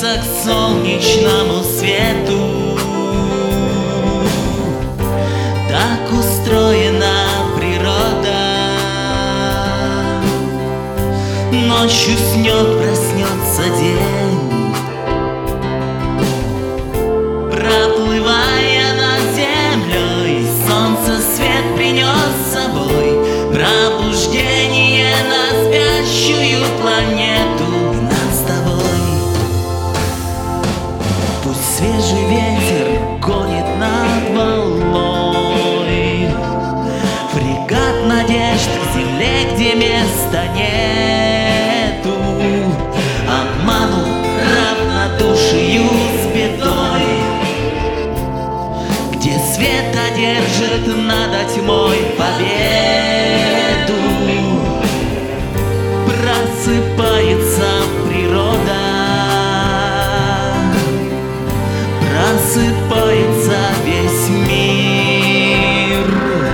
стремится к солнечному свету. Так устроена природа. Ночью снет, проснется день. Проплывая над землей, солнце свет принес с собой пробуждение на спящую планету и нам с тобой. Пусть свежий ветер гонит над волной, фрегат надежд к земле, где места нету. Обману равнодушию с бедой, где свет одержит над тьмой победу. Просыпается природа, просыпается весь мир.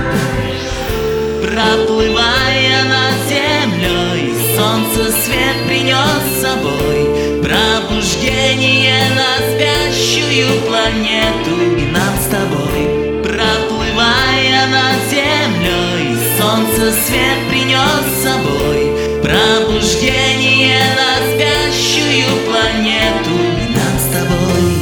Проплывая над землей, солнце свет принес с собой пробуждение на спящую планету и нам с тобой. Проплывая над землей, солнце свет принес с собой пробуждение на спящую планету и нам с тобой.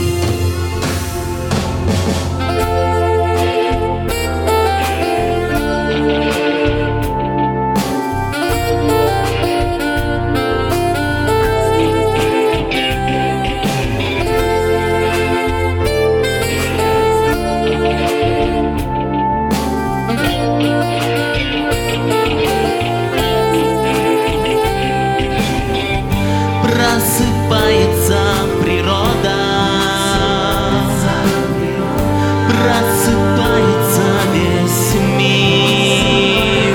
Просыпается природа, просыпается весь мир.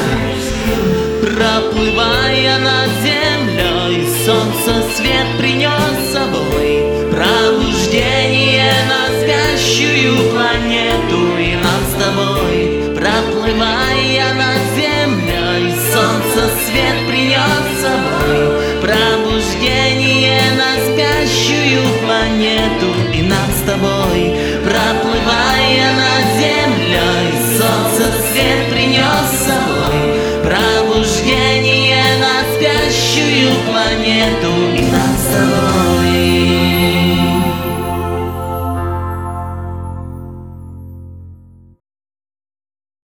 Проплывая над землей, солнце свет принес с собой пробуждение на спящую планету и нам с тобой. Проплывая над землей, солнце свет принес с собой пробуждение на спящую планету и нам с тобой. Проплывая над землей, солнце свет принес с собой пробуждение на спящую планету и нам с тобой.